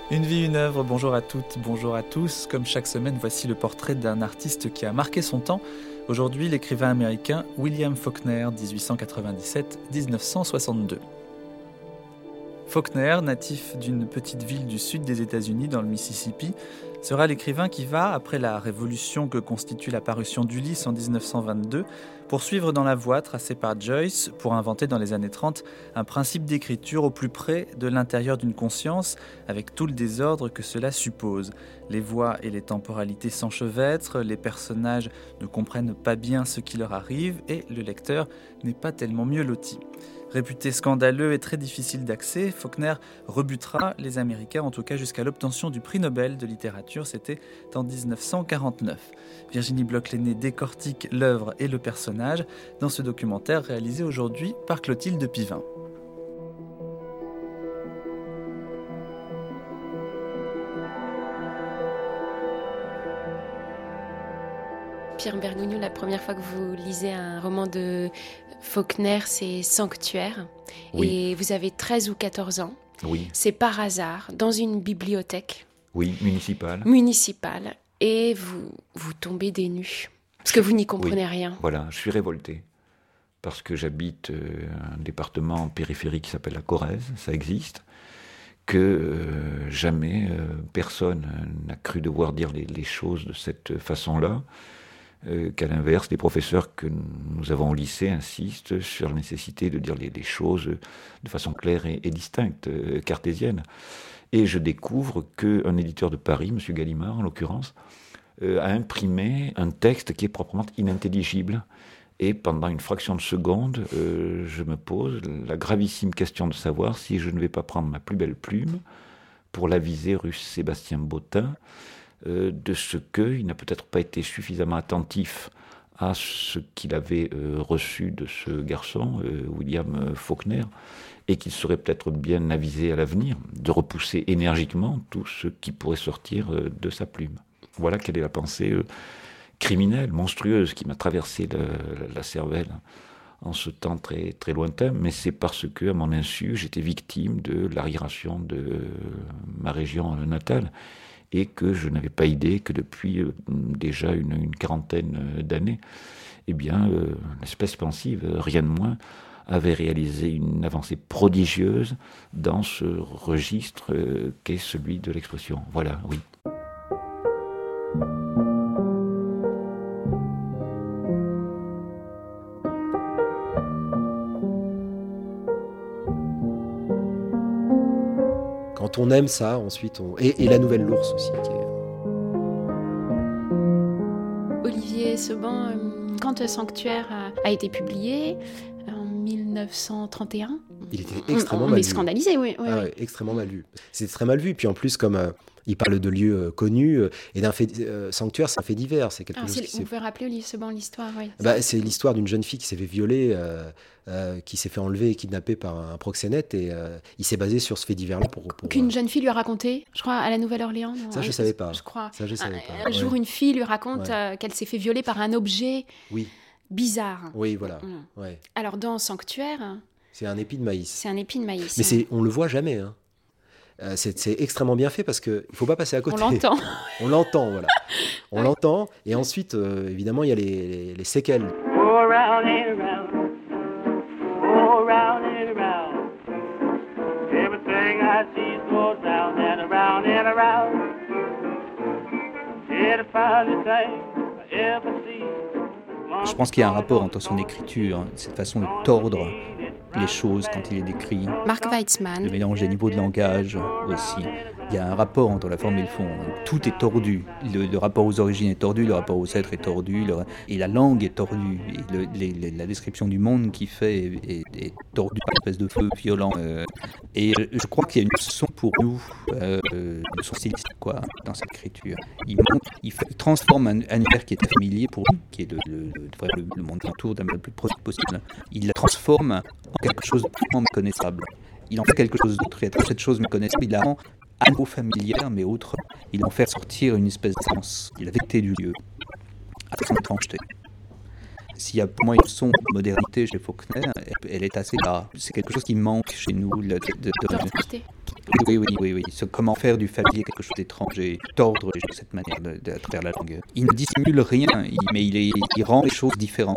Une vie, une œuvre, bonjour à toutes, bonjour à tous. Comme chaque semaine, voici le portrait d'un artiste qui a marqué son temps. Aujourd'hui, l'écrivain américain William Faulkner, 1897-1962. Faulkner, natif d'une petite ville du sud des États-Unis, dans le Mississippi, sera l'écrivain qui va, après la révolution que constitue la parution d'Ulysse en 1922, poursuivre dans la voie tracée par Joyce pour inventer dans les années 30 un principe d'écriture au plus près de l'intérieur d'une conscience, avec tout le désordre que cela suppose. Les voix et les temporalités s'enchevêtrent, les personnages ne comprennent pas bien ce qui leur arrive et le lecteur n'est pas tellement mieux loti. Réputé scandaleux et très difficile d'accès, Faulkner rebutera les Américains, en tout cas jusqu'à l'obtention du prix Nobel de littérature, c'était en 1949. Virginie Bloch-Lenné décortique l'œuvre et le personnage dans ce documentaire réalisé aujourd'hui par Clotilde Pivin. Pierre Bergogneau, la première fois que vous lisez un roman de Faulkner, c'est Sanctuaire. Oui. Et vous avez 13 ou 14 ans. Oui. C'est par hasard, dans une bibliothèque Oui, municipale. Et vous tombez des nues. Parce que vous n'y comprenez rien. Voilà, je suis révolté. Parce que j'habite un département périphérique qui s'appelle la Corrèze, ça existe, que jamais personne n'a cru devoir dire les choses de cette façon-là. Qu'à l'inverse, les professeurs que nous avons au lycée insistent sur la nécessité de dire les choses de façon claire et distincte, cartésienne. Et je découvre qu'un éditeur de Paris, M. Gallimard en l'occurrence, a imprimé un texte qui est proprement inintelligible. Et pendant une fraction de seconde, je me pose la gravissime question de savoir si je ne vais pas prendre ma plus belle plume pour l'aviser rue Sébastien Bottin, de ce qu'il n'a peut-être pas été suffisamment attentif à ce qu'il avait reçu de ce garçon, William Faulkner, et qu'il serait peut-être bien avisé à l'avenir de repousser énergiquement tout ce qui pourrait sortir de sa plume. Voilà quelle est la pensée criminelle, monstrueuse, qui m'a traversé la cervelle en ce temps très, très lointain, mais c'est parce que, à mon insu, j'étais victime de l'arriération de ma région natale, et que je n'avais pas idée que depuis déjà une quarantaine d'années, eh bien, l'espèce pensive, rien de moins, avait réalisé une avancée prodigieuse dans ce registre qu'est celui de l'expression. Voilà, oui. Quand on aime ça, ensuite et la nouvelle l'ours aussi. Olivier Seban, quand Sanctuaire a été publié en 1931, il était extrêmement mal vu. vu. Scandalisé, oui. Ouais, extrêmement mal vu. C'était très mal vu. Puis en plus, comme il parle de lieux connus et d'un fait Sanctuaire, c'est un fait divers. C'est quelque chose on peut rappeler Olivier Seban l'histoire, oui. C'est l'histoire d'une jeune fille qui s'est fait violer, qui s'est fait enlever et kidnapper par un proxénète, et il s'est basé sur ce fait divers-là pour qu'une jeune fille lui a raconté, je crois, à la Nouvelle-Orléans. Ça, je savais pas. Je crois. Ça, je savais pas. Un jour, une fille lui raconte qu'elle s'est fait violer par un objet bizarre. Oui, voilà. Ouais. Alors, dans Sanctuaire, c'est un épi de maïs. C'est un épi de maïs. Mais on le voit jamais. Hein. C'est extrêmement bien fait parce qu'il ne faut pas passer à côté. On l'entend. On l'entend, voilà. On l'entend. Et ensuite, évidemment, il y a les séquelles. Je pense qu'il y a un rapport entre son écriture, cette façon de tordre les choses quand il est décrit. Mark Weitzman. Le mélange des niveaux de langage aussi. Il y a un rapport entre la forme et le fond. Tout est tordu. Le rapport aux origines est tordu, le rapport aux êtres est tordu, et la langue est tordue. Et la description du monde qu'il fait est tordue par une espèce de feu violent. Et je crois qu'il y a une leçon pour nous de son styliste, dans cette écriture. Il transforme un univers qui est très familier pour lui, qui est le monde autour d'un le plus proche possible. Il la transforme en quelque chose de purement méconnaissable. Il en fait quelque chose d'autre. Et cette chose méconnaissable, il la rend à nouveau familière, mais autre. Il en fait sortir une espèce d'essence. Il a vecté du lieu, à son étrangeté. S'il y a pour moi une leçon de modernité chez Faulkner, elle est assez là. C'est quelque chose qui manque chez nous. Oui. Comment faire du familier quelque chose d'étrange et tordre de cette manière à travers la langue. Il ne dissimule rien, mais il rend les choses différentes.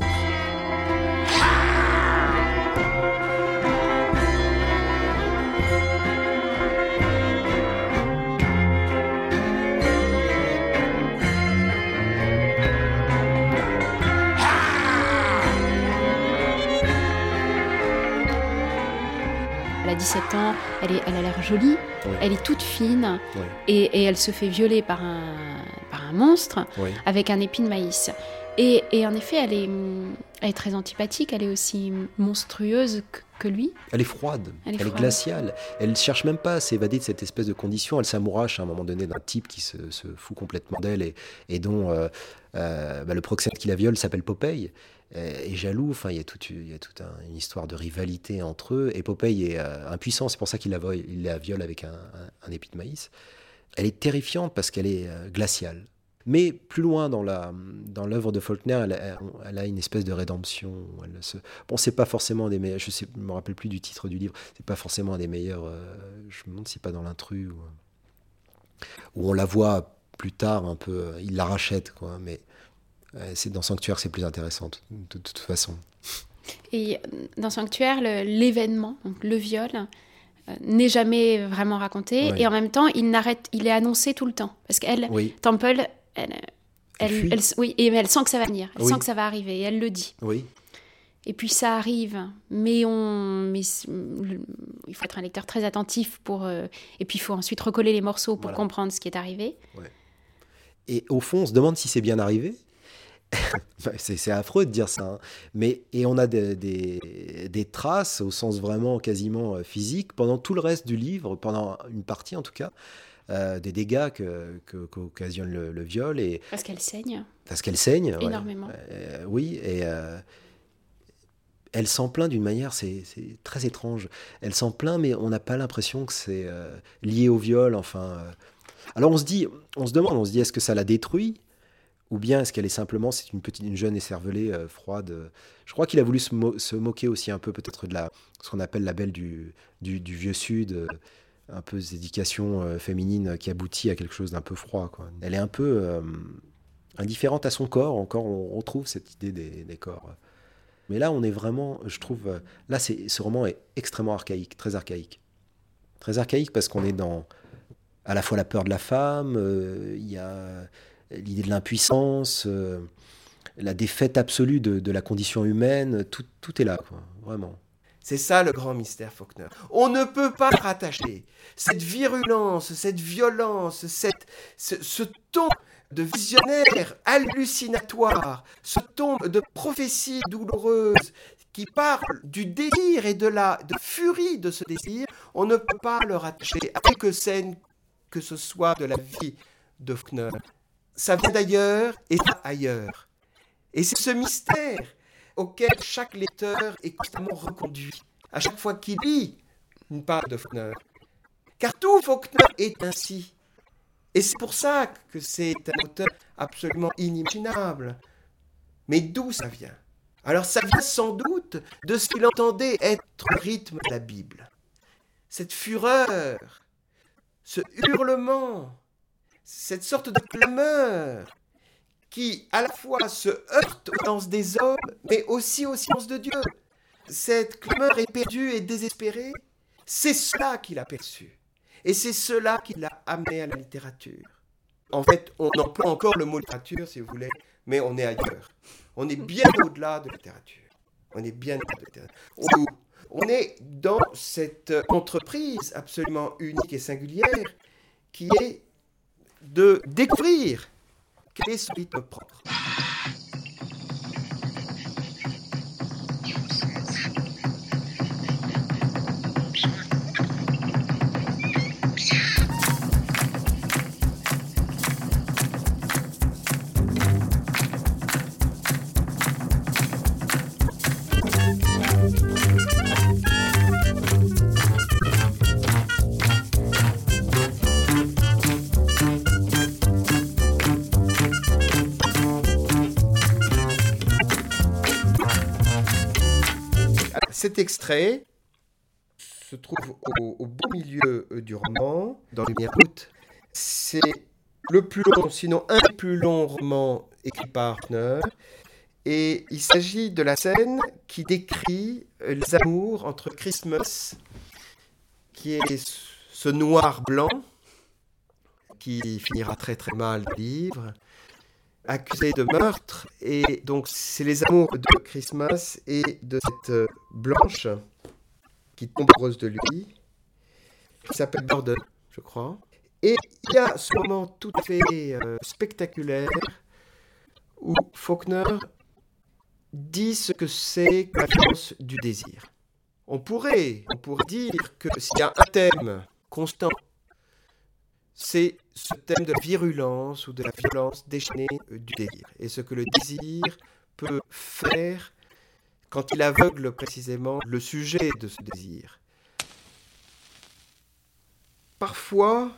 Elle a 17 ans, elle a l'air jolie, Oui. elle est toute fine, Oui. et elle se fait violer par un monstre Oui. avec un épi de maïs. Et en effet, elle est très antipathique, elle est aussi monstrueuse que lui. Elle est froide, Elle est elle est froide. glaciale. Elle ne cherche même pas à s'évader de cette espèce de condition. Elle s'amourache à un moment donné d'un type qui se fout complètement d'elle et dont le proxénète qui la viole s'appelle Popeye. Est jaloux, enfin il y a toute une histoire de rivalité entre eux, et Popeye est impuissant, c'est pour ça qu'il la viole avec un épi de maïs. Elle est terrifiante parce qu'elle est glaciale. Mais plus loin dans l'œuvre de Faulkner, elle a une espèce de rédemption. Bon, c'est pas forcément un des meilleurs, je me rappelle plus du titre du livre, c'est pas forcément un des meilleurs, je me demande si c'est pas dans l'Intrus, où on la voit plus tard un peu, il la rachète, quoi, mais c'est dans Sanctuaire que c'est plus intéressant, de toute façon. Et dans Sanctuaire, l'événement, donc le viol, n'est jamais vraiment raconté. Oui. Et en même temps, il est annoncé tout le temps. Parce qu'elle, Oui. Temple, fuit. mais elle sent que ça va venir. Elle Oui. sent que ça va arriver. Et elle le dit. Oui. Et puis ça arrive. Mais il faut être un lecteur très attentif et puis il faut ensuite recoller les morceaux pour Voilà. comprendre ce qui est arrivé. Et au fond, on se demande si c'est bien arrivé. C'est affreux de dire ça, hein. Et on a des traces, au sens vraiment quasiment physique, pendant tout le reste du livre, pendant une partie en tout cas, des dégâts qu'occasionne le viol. Parce qu'elle saigne. Parce qu'elle saigne. ouais. Énormément. Oui, et elle s'en plaint d'une manière, c'est très étrange. Elle s'en plaint, mais on n'a pas l'impression que c'est lié au viol. Enfin, alors on se demande, est-ce que ça la détruit? Ou bien est-ce qu'elle est simplement, c'est une jeune écervelée froide. Je crois qu'il a voulu se moquer aussi un peu peut-être de ce qu'on appelle la belle du vieux Sud, un peu des éducations féminines qui aboutit à quelque chose d'un peu froid, quoi. Elle est un peu indifférente à son corps. Encore, on retrouve cette idée des corps. Mais là, on est vraiment, je trouve, là, ce roman est extrêmement archaïque, très archaïque. Très archaïque parce qu'on est dans à la fois la peur de la femme, il y a l'idée de l'impuissance, la défaite absolue de la condition humaine, tout est là, quoi, vraiment. C'est ça le grand mystère Faulkner. On ne peut pas rattacher cette virulence, cette violence, ce ton de visionnaire hallucinatoire, ce ton de prophétie douloureuse qui parle du délire et de furie de ce désir. On ne peut pas le rattacher à quelque scène que ce soit de la vie de Faulkner. Ça vient d'ailleurs et ça ailleurs. Et c'est ce mystère auquel chaque lecteur est constamment reconduit à chaque fois qu'il lit une page de Faulkner. Car tout Faulkner est ainsi. Et c'est pour ça que c'est un auteur absolument inimaginable. Mais d'où ça vient? Alors ça vient sans doute de ce qu'il entendait être le rythme de la Bible. Cette fureur, ce hurlement, cette sorte de clameur qui à la fois se heurte aux sens des hommes, mais aussi au silence de Dieu. Cette clameur éperdue et désespérée, c'est cela qu'il a perçu. Et c'est cela qui l'a amené à la littérature. En fait, on emploie encore le mot littérature, si vous voulez, mais on est ailleurs. On est bien au-delà de la littérature. On est bien au-delà de la littérature. On est dans cette entreprise absolument unique et singulière qui est de découvrir quel est son rythme propre. Cet extrait, se trouve au beau milieu du roman, dans Lumière Août. C'est le plus long, sinon un des plus longs romans écrits par Faulkner. Et il s'agit de la scène qui décrit les amours entre Christmas, qui est ce noir-blanc, qui finira très très mal le livre, accusé de meurtre. Et donc c'est les amours de Christmas et de cette blanche qui tombe amoureuse de lui, qui s'appelle Gordon, je crois. Et il y a ce moment tout à fait spectaculaire où Faulkner dit ce que c'est que la violence du désir. On pourrait dire que s'il y a un thème constant, c'est ce thème de la virulence ou de la violence déchaînée du désir. Et ce que le désir peut faire quand il aveugle précisément le sujet de ce désir. Parfois,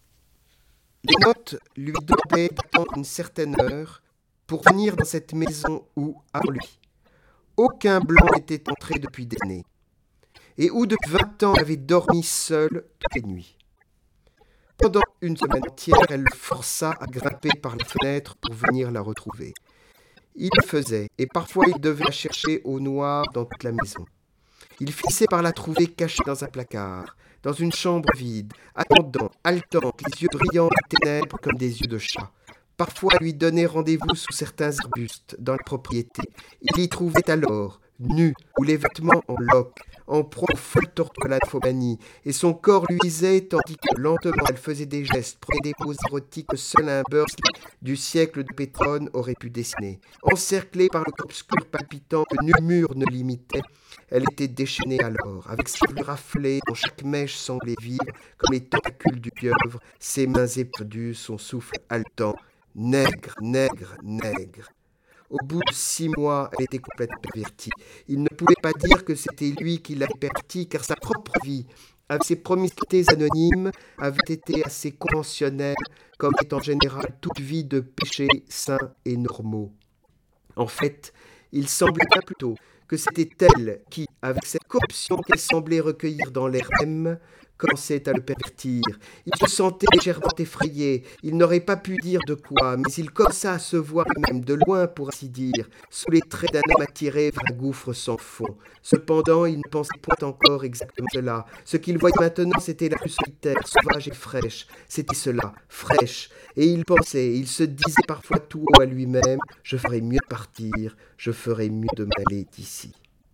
les notes lui demandaient d'attendre une certaine heure pour venir dans cette maison où, avant lui, aucun blanc n'était entré depuis des années, et où depuis 20 ans il avait dormi seul toutes les nuits. Pendant une semaine entière, elle le força à grimper par la fenêtre pour venir la retrouver. Il le faisait, et parfois il devait la chercher au noir dans toute la maison. Il finissait par la trouver cachée dans un placard, dans une chambre vide, attendant, haletante, les yeux brillants de ténèbres comme des yeux de chat. Parfois, elle lui donnait rendez-vous sous certains arbustes, dans la propriété. Il l'y trouvait alors, nu, ou les vêtements en loques, en proie aux folles tortures de la nymphomanie, et son corps luisait tandis que, lentement, elle faisait des gestes, prenait des poses érotiques que seul un Bursley du siècle de Pétrone aurait pu dessiner. Encerclée par le corps obscur palpitant que nul mur ne limitait, elle était déchaînée alors, avec ses cheveux raflés, dont chaque mèche semblait vivre, comme les tentacules du pieuvre, ses mains éperdues, son souffle haletant. Nègre, nègre, nègre. Au bout de 6 mois, elle était complètement pervertie. Il ne pouvait pas dire que c'était lui qui l'avait pervertie, car sa propre vie, avec ses promiscuités anonymes, avait été assez conventionnelle, comme est en général toute vie de péchés sains et normaux. En fait, il semblait bien plutôt que c'était elle qui, avec cette corruption qu'elle semblait recueillir dans l'air même, commençait à le pervertir. Il se sentait légèrement effrayé. Il n'aurait pas pu dire de quoi, mais il commença à se voir même de loin, pour ainsi dire, sous les traits d'un homme attiré vers un gouffre sans fond. Cependant, il ne pensait point encore exactement cela. Ce qu'il voyait maintenant, c'était la plus solitaire, sauvage et fraîche. C'était cela, fraîche. Et il pensait, il se disait parfois tout haut à lui-même, « Je ferais mieux de partir, je ferais mieux de m'aller d'ici. »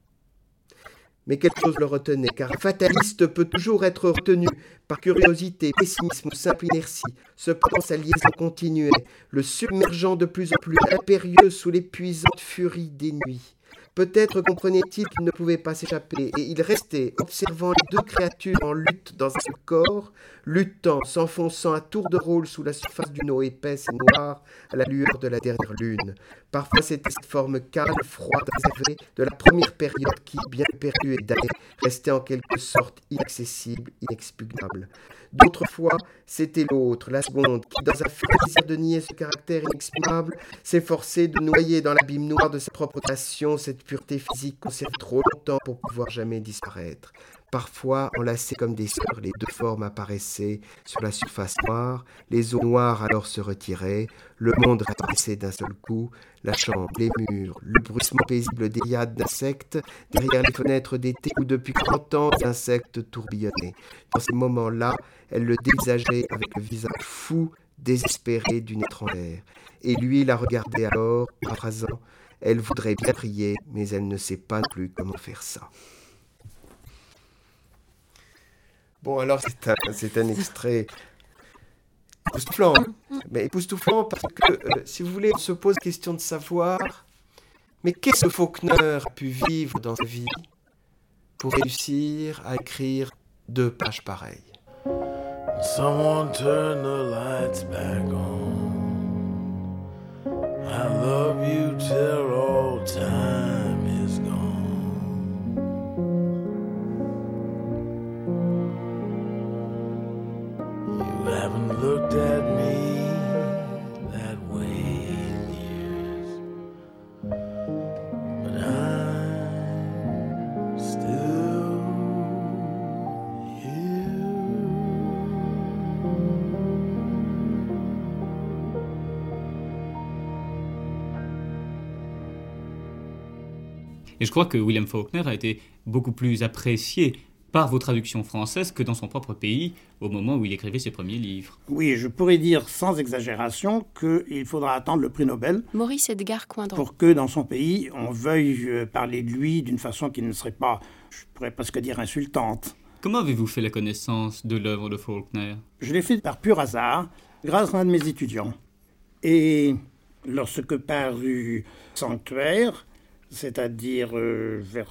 Mais quelque chose le retenait, car un fataliste peut toujours être retenu par curiosité, pessimisme ou simple inertie. Cependant, sa liaison continuait, le submergeant de plus en plus impérieux sous l'épuisante furie des nuits. Peut-être comprenait-il qu'il ne pouvait pas s'échapper, et il restait, observant les deux créatures en lutte dans un seul corps, luttant, s'enfonçant à tour de rôle sous la surface d'une eau épaisse et noire, à la lueur de la dernière lune. Parfois, c'était cette forme calme, froide, réservée de la première période qui, bien perdue et damnée, restait en quelque sorte inaccessible, inexpugnable. D'autres fois, c'était l'autre, la seconde, qui, dans un fou désir de nier ce caractère inexpugnable, s'efforçait de noyer dans l'abîme noir de sa propre passion cette pureté physique conservée trop longtemps pour pouvoir jamais disparaître. Parfois, enlacées comme des sœurs, les deux formes apparaissaient sur la surface noire, les eaux noires alors se retiraient, le monde réapparaissait d'un seul coup, la chambre, les murs, le bruissement paisible des hyades d'insectes, derrière les fenêtres d'été où depuis 30 ans les insectes tourbillonnaient. Dans ces moments-là, elle le dévisageait avec le visage fou, désespéré d'une étrangère. Et lui la regardait alors, paraphrasant, « Elle voudrait bien prier, mais elle ne sait pas plus comment faire ça. » Bon, alors c'est un extrait époustouflant, mais époustouflant parce que, si vous voulez, on se pose la question de savoir, mais qu'est-ce que Faulkner a pu vivre dans sa vie pour réussir à écrire 2 pages pareilles? Someone turn the lights back on. I love you till all time is gone. You haven't looked at me that way in years, but I'm still Et je crois que William Faulkner a été beaucoup plus apprécié par vos traductions françaises que dans son propre pays au moment où il écrivait ses premiers livres. Oui, je pourrais dire sans exagération qu'il faudra attendre le prix Nobel Maurice Edgar Coindron. pour que dans son pays, on veuille parler de lui d'une façon qui ne serait pas, je pourrais presque dire, insultante. Comment avez-vous fait la connaissance de l'œuvre de Faulkner ? Je l'ai fait par pur hasard, grâce à un de mes étudiants. Et lorsque parut Sanctuaire, c'est-à-dire vers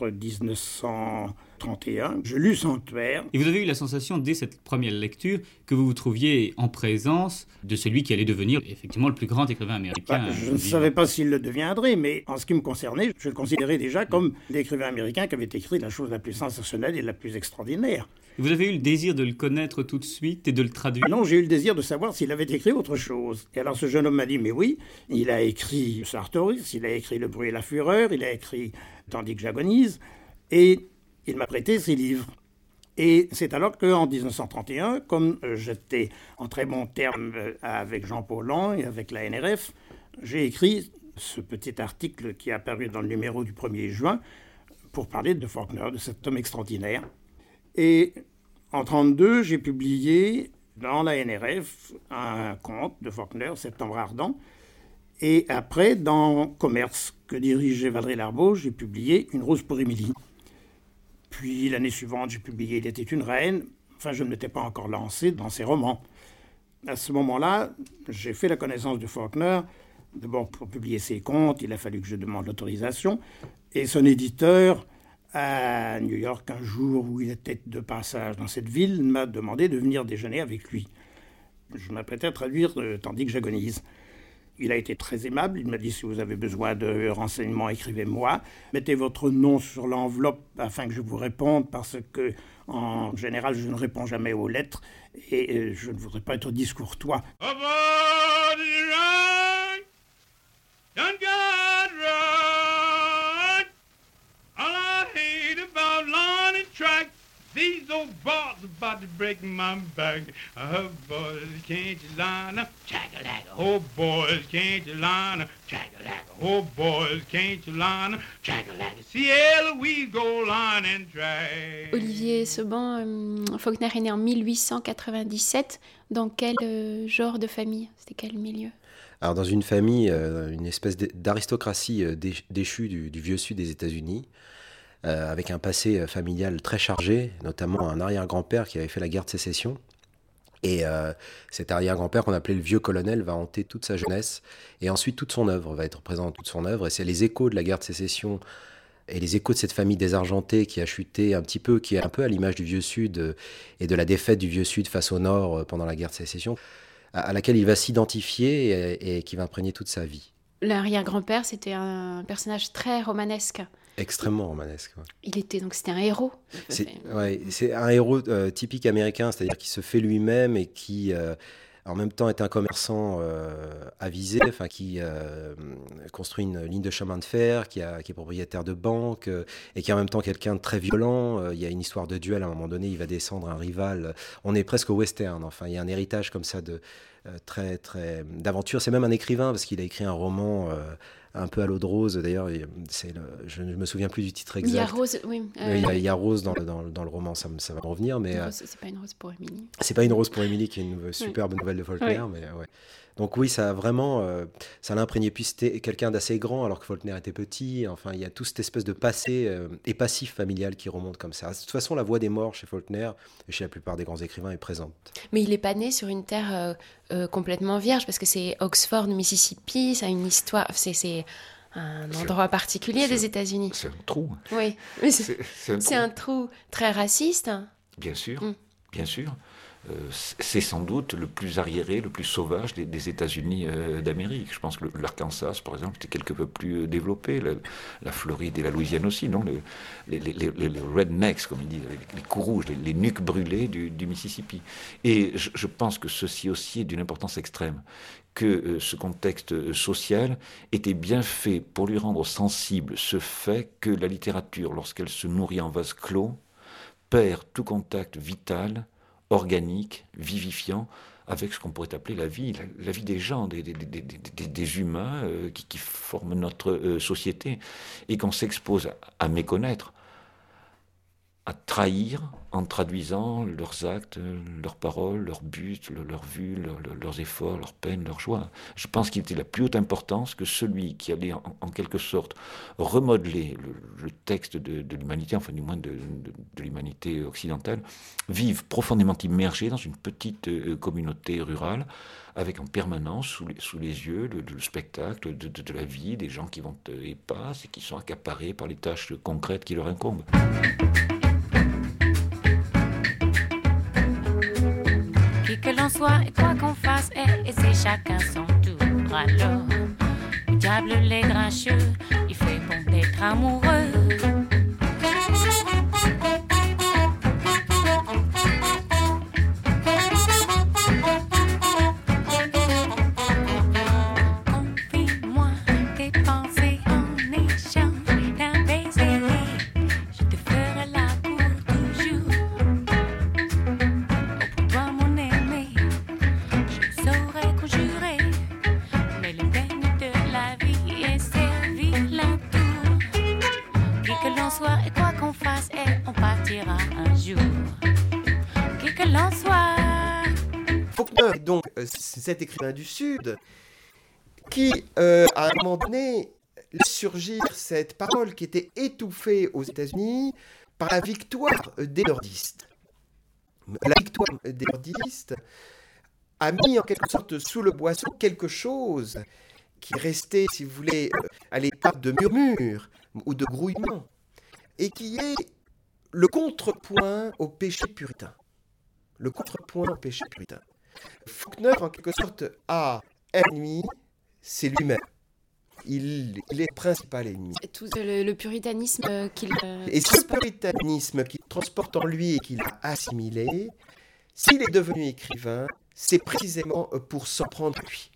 1931, je lus Sanctuaire. Et vous avez eu la sensation, dès cette première lecture, que vous vous trouviez en présence de celui qui allait devenir effectivement le plus grand écrivain américain. Je ne savais pas s'il le deviendrait, mais en ce qui me concernait, je le considérais déjà comme l'écrivain américain qui avait écrit la chose la plus sensationnelle et la plus extraordinaire. Vous avez eu le désir de le connaître tout de suite et de le traduire ? Non, j'ai eu le désir de savoir s'il avait écrit autre chose. Et alors ce jeune homme m'a dit, mais oui, il a écrit Sartoris, il a écrit Le bruit et la fureur, il a écrit Tandis que j'agonise, et il m'a prêté ses livres. Et c'est alors qu'en 1931, comme j'étais en très bons termes avec Jean Paulhan et avec la NRF, j'ai écrit ce petit article qui est apparu dans le numéro du 1er juin pour parler de Faulkner, de cet homme extraordinaire. Et en 1932, j'ai publié dans la NRF un conte de Faulkner, Septembre ardent. Et après, dans Commerce, que dirigeait Valéry Larbaud, j'ai publié Une rose pour Émilie. Puis l'année suivante, j'ai publié Il était une reine. Enfin, je ne m'étais pas encore lancé dans ces romans. À ce moment-là, j'ai fait la connaissance de Faulkner. D'abord, pour publier ses contes, il a fallu que je demande l'autorisation. Et son éditeur, à New York, un jour où il était de passage dans cette ville, m'a demandé de venir déjeuner avec lui. Je m'apprêtais à traduire Tandis que j'agonise. Il a été très aimable, il m'a dit si vous avez besoin de renseignements, écrivez-moi. Mettez votre nom sur l'enveloppe afin que je vous réponde parce que, en général, je ne réponds jamais aux lettres et je ne voudrais pas être discourtois. These old bars about to break my back. Oh, boys, can't you line up? Chag-a-lagga. Oh, boys, can't you line up? Chag-a-lagga. Oh, boys, can't you line up? Chag-a-lagga. See Eloise go line and drag. Olivier Seban, Faulkner est né en 1897. Dans quel genre de famille ? C'était quel milieu ? Alors dans une famille, une espèce d'aristocratie déchue du vieux sud des États-Unis, avec un passé familial très chargé, notamment un arrière-grand-père qui avait fait la guerre de sécession. Et cet arrière-grand-père qu'on appelait le vieux colonel va hanter toute sa jeunesse et ensuite toute son œuvre, va être présent dans toute son œuvre. Et c'est les échos de la guerre de sécession et les échos de cette famille désargentée qui a chuté un petit peu, qui est un peu à l'image du vieux sud et de la défaite du vieux sud face au nord pendant la guerre de sécession, à laquelle il va s'identifier et qui va imprégner toute sa vie. L'arrière-grand-père, c'était un personnage très romanesque. Extrêmement romanesque. Ouais. C'était un héros. C'est un héros typique américain, c'est-à-dire qui se fait lui-même et qui, en même temps, est un commerçant avisé, qui construit une ligne de chemin de fer, qui est propriétaire de banque et qui est en même temps quelqu'un de très violent. Il y a une histoire de duel à un moment donné, il va descendre un rival. On est presque au western. Enfin, il y a un héritage comme ça très d'aventure. C'est même un écrivain parce qu'il a écrit un roman un peu à l'eau de rose. D'ailleurs, je ne me souviens plus du titre exact. Il y a Rose, oui. Il y a Rose dans le roman, ça va me revenir. Mais c'est pas une rose pour Émilie. C'est pas une rose pour Émilie, qui est une superbe nouvelle de Faulkner. Oui. Mais ouais. Donc oui, ça a vraiment, ça l'a imprégné. Puis c'était quelqu'un d'assez grand alors que Faulkner était petit. Enfin, il y a toute cette espèce de passé et passif familial qui remonte comme ça. De toute façon, la voix des morts chez Faulkner et chez la plupart des grands écrivains est présente. Mais il n'est pas né sur une terre complètement vierge parce que c'est Oxford, Mississippi. Ça a une histoire. C'est un endroit particulier des États-Unis. C'est un trou. Oui, mais c'est un trou très raciste. Bien sûr, bien sûr. C'est sans doute le plus arriéré, le plus sauvage des États-Unis d'Amérique. Je pense que l'Arkansas, par exemple, était quelque peu plus développé. La Floride et la Louisiane aussi, non, les rednecks, comme ils disent, les coups rouges, les nuques brûlées du Mississippi. Et je pense que ceci aussi est d'une importance extrême, que ce contexte social était bien fait pour lui rendre sensible ce fait que la littérature, lorsqu'elle se nourrit en vase clos, perd tout contact vital, organique, vivifiant, avec ce qu'on pourrait appeler la vie des gens, des humains qui forment notre société, et qu'on s'expose à méconnaître, à trahir en traduisant leurs actes, leurs paroles, leurs buts, leurs vues, leurs efforts, leurs peines, leurs joies. Je pense qu'il était de la plus haute importance que celui qui allait en quelque sorte remodeler le texte de l'humanité, enfin du moins de l'humanité occidentale, vive profondément immergé dans une petite communauté rurale, avec en permanence sous les yeux le spectacle de la vie, des gens qui vont et passent et qui sont accaparés par les tâches concrètes qui leur incombent. Que l'on soit et quoi qu'on fasse, et c'est chacun son tour. Alors, le diable les grincheux, il fait bon d'être amoureux. Confie-moi tes pensées en échange d'un baiser. Je te ferai la cour toujours. Pour toi, mon aimé, je saurais conjurer, mais les peines de la vie est servir la tour. Qui que l'on soit et quoi qu'on fasse, et on partira un jour. Qui que l'on soit. Faulkner est donc cet écrivain du Sud qui, à un moment donné, laisse surgir cette parole qui était étouffée aux États-Unis par la victoire des nordistes. La victoire des nordistes a mis en quelque sorte sous le boisseau quelque chose qui restait, si vous voulez, à l'état de murmure ou de grouillement, et qui est le contrepoint au péché puritain. Le contrepoint au péché puritain. Faulkner, en quelque sorte, a un ennemi, c'est lui-même. Il est le principal ennemi. Tout le puritanisme qu'il... Et ce puritanisme qu'il transporte en lui et qu'il a assimilé, s'il est devenu écrivain, c'est précisément pour s'en prendre à lui.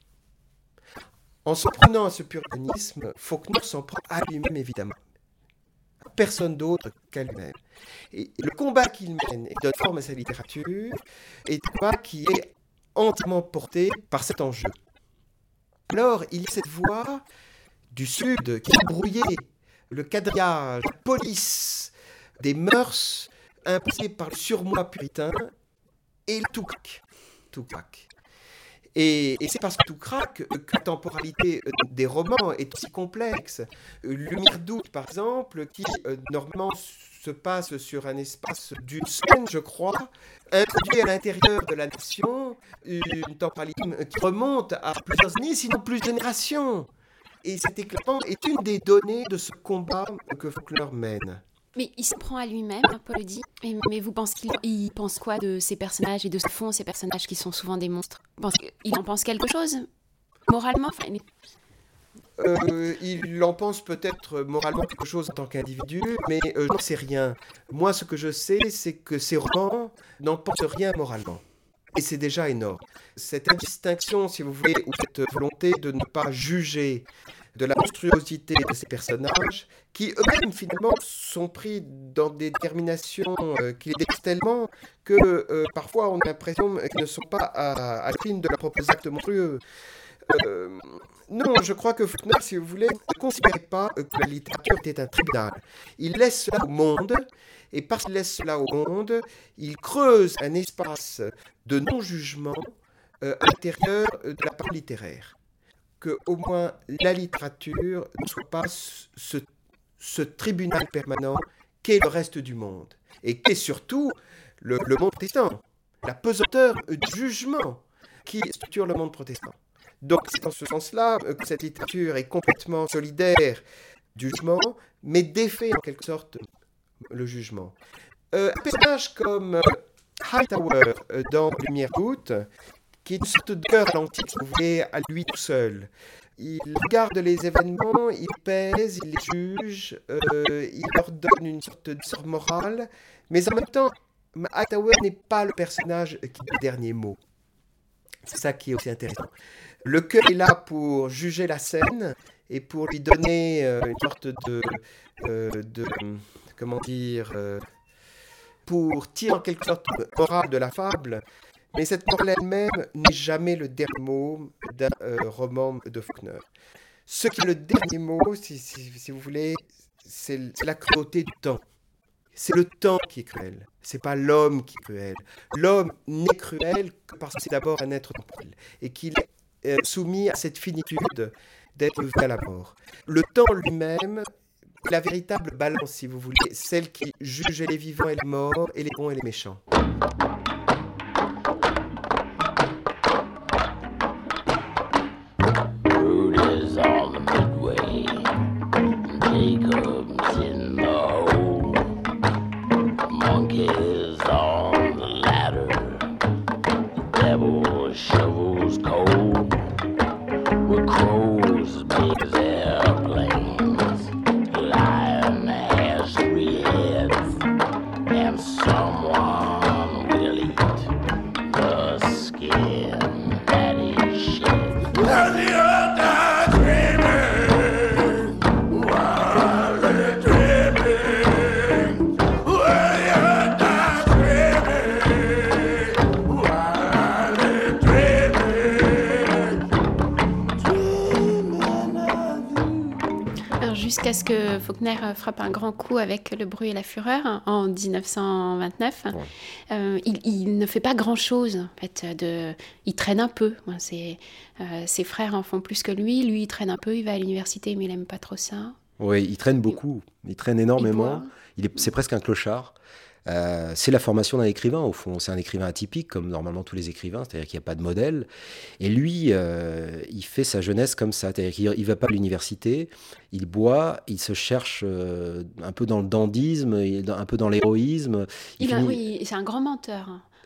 En s'en prenant à ce puritanisme, Faulkner s'en prend à lui-même, évidemment. Personne d'autre qu'à lui-même. Et le combat qu'il mène et donne forme à sa littérature est un combat qui est entièrement porté par cet enjeu. Alors, il y a cette voix du Sud qui a brouillé le quadrillage, la police des mœurs imposées par le surmoi puritain, et tout craque. Et c'est parce que tout craque que la temporalité des romans est aussi complexe. Lumière d'août, par exemple, qui normalement se passe sur un espace d'une semaine, je crois, introduit à l'intérieur de la nation une temporalité qui remonte à plusieurs années, sinon plusieurs générations. Et cet éclatement est une des données de ce combat que Faulkner mène. Mais il se prend à lui-même, Paul le dit. Mais vous pensez qu'il pense quoi de ces personnages et de ce que font ces personnages qui sont souvent des monstres? Il en pense quelque chose moralement? Il en pense peut-être moralement quelque chose en tant qu'individu, mais je n'en sais rien. Moi, ce que je sais, c'est que ces romans n'en pensent rien moralement. Et c'est déjà énorme. Cette indistinction, si vous voulez, ou cette volonté de ne pas juger de la monstruosité de ces personnages, qui eux-mêmes, finalement, sont pris dans des déterminations qui les dépassent tellement que parfois on a l'impression qu'ils ne sont pas à la ligne de leurs propres actes monstrueux. Non, je crois que Faulkner, si vous voulez, ne considérait pas que la littérature était un tribunal. Il laisse cela au monde, et parce qu'il laisse cela au monde, il creuse un espace de non-jugement à l'intérieur de la parole littéraire. Que au moins la littérature ne soit pas ce tribunal permanent qu'est le reste du monde, et qu'est surtout le monde protestant, la pesanteur du jugement qui structure le monde protestant. Donc c'est dans ce sens-là que cette littérature est complètement solidaire du jugement, mais défait en quelque sorte le jugement. Un personnage comme Hightower dans Lumière d'août, qui est une sorte de cœur atlantique, si vous voulez, à lui tout seul. Il regarde les événements, il pèse, il les juge, il leur donne une sorte de sort morale, mais en même temps, Hightower n'est pas le personnage qui a le dernier mot. C'est ça qui est aussi intéressant. Le cœur est là pour juger la scène et pour lui donner une sorte de comment dire, pour tirer en quelque sorte morale de la fable, Mais cette morale elle-même n'est jamais le dernier mot d'un roman de Faulkner. Ce qui est le dernier mot, si vous voulez, c'est la cruauté du temps. C'est le temps qui est cruel. C'est pas l'homme qui est cruel. L'homme n'est cruel que parce que c'est d'abord un être temporel et qu'il est soumis à cette finitude d'être vu à la mort. Le temps lui-même, la véritable balance, si vous voulez, celle qui juge les vivants et les morts, et les bons et les méchants. Rude is on the midway, Jacob's in the hole, monkeys on the ladder, the devil shovels coal, with crows big as airplanes, lion has 3 heads, and someone will eat the skin that he sheds. Well, the earth died dreaming, while it's dreaming. Well, the earth died dreaming, while it's dreaming. Alors, jusqu'à ce que Faulkner frappe un grand coup avec Le bruit et la fureur en 1929, il ne fait pas grand-chose. En fait, il traîne un peu. Ses frères en font plus que lui. Lui, il traîne un peu, il va à l'université, mais il n'aime pas trop ça. Oui, il traîne beaucoup. Il traîne énormément. C'est presque un clochard. C'est la formation d'un écrivain, au fond. C'est un écrivain atypique, comme normalement tous les écrivains, c'est-à-dire qu'il n'y a pas de modèle. Et lui, il fait sa jeunesse comme ça, c'est-à-dire qu'il ne va pas à l'université, il boit, il se cherche un peu dans le dandysme, un peu dans l'héroïsme. Oui, c'est un grand menteur.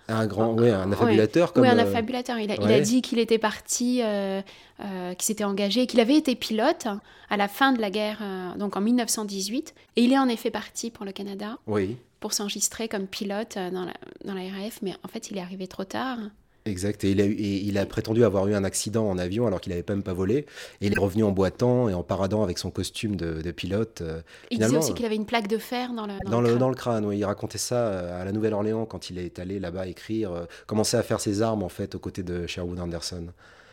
Un affabulateur. Oui, un affabulateur. Il a dit qu'il était parti, qu'il s'était engagé, qu'il avait été pilote à la fin de la guerre, donc en 1918. Et il est en effet parti pour le Canada pour s'enregistrer comme pilote dans la RAF. Mais en fait, il est arrivé trop tard. Exact, et il a prétendu avoir eu un accident en avion alors qu'il n'avait même pas volé, et il est revenu en boitant et en paradant avec son costume de pilote. Il disait aussi qu'il avait une plaque de fer dans le crâne. Oui, il racontait ça à la Nouvelle-Orléans quand il est allé là-bas écrire, commencer à faire ses armes en fait aux côtés de Sherwood Anderson,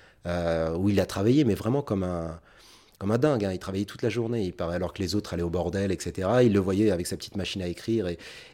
où il a travaillé, mais vraiment comme un dingue, hein. Il travaillait toute la journée, alors que les autres allaient au bordel, etc. Il le voyait avec sa petite machine à écrire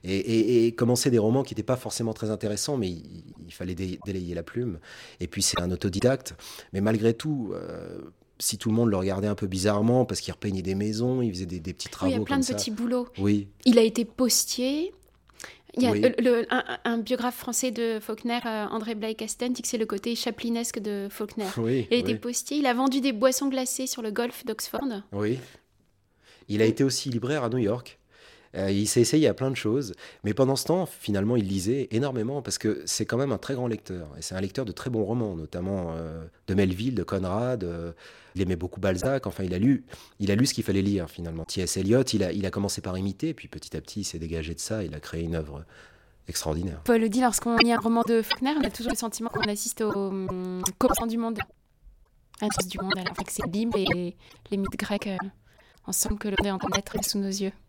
et commencer des romans qui n'étaient pas forcément très intéressants, mais il fallait délayer la plume. Et puis c'est un autodidacte, mais malgré tout, si tout le monde le regardait un peu bizarrement, parce qu'il repeignait des maisons, il faisait des petits travaux comme ça. Il y a plein de petits boulots. Oui. Il a été postier. Il y a un biographe français de Faulkner, André Blake-Asten, dit que c'est le côté chapelinesque de Faulkner. Il a été postier, il a vendu des boissons glacées sur le golfe d'Oxford. Oui. Il a été aussi libraire à New York. Il s'est essayé à plein de choses, mais pendant ce temps, finalement, il lisait énormément, parce que c'est quand même un très grand lecteur, et c'est un lecteur de très bons romans, notamment de Melville, de Conrad. Il aimait beaucoup Balzac. Enfin, il a lu ce qu'il fallait lire, finalement. T.S. Eliot, il a commencé par imiter, puis petit à petit, il s'est dégagé de ça, il a créé une œuvre extraordinaire. Paul le dit, lorsqu'on lit un roman de Faulkner, on a toujours le sentiment qu'on assiste au commencement du monde. À la du monde, alors que c'est la Bible et les mythes grecs. On sent que le monde est en train d'être sous nos yeux.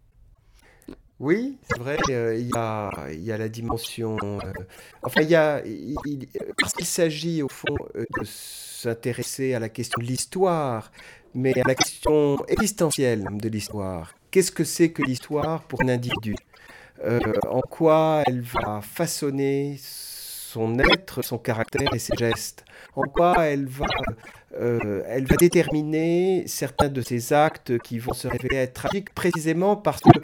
Oui, c'est vrai, il y a la dimension... parce qu'il s'agit, au fond, de s'intéresser à la question de l'histoire, mais à la question existentielle de l'histoire. Qu'est-ce que c'est que l'histoire pour un individu ? En quoi elle va façonner son être, son caractère et ses gestes ? En quoi elle va déterminer certains de ses actes qui vont se révéler être tragiques, précisément parce que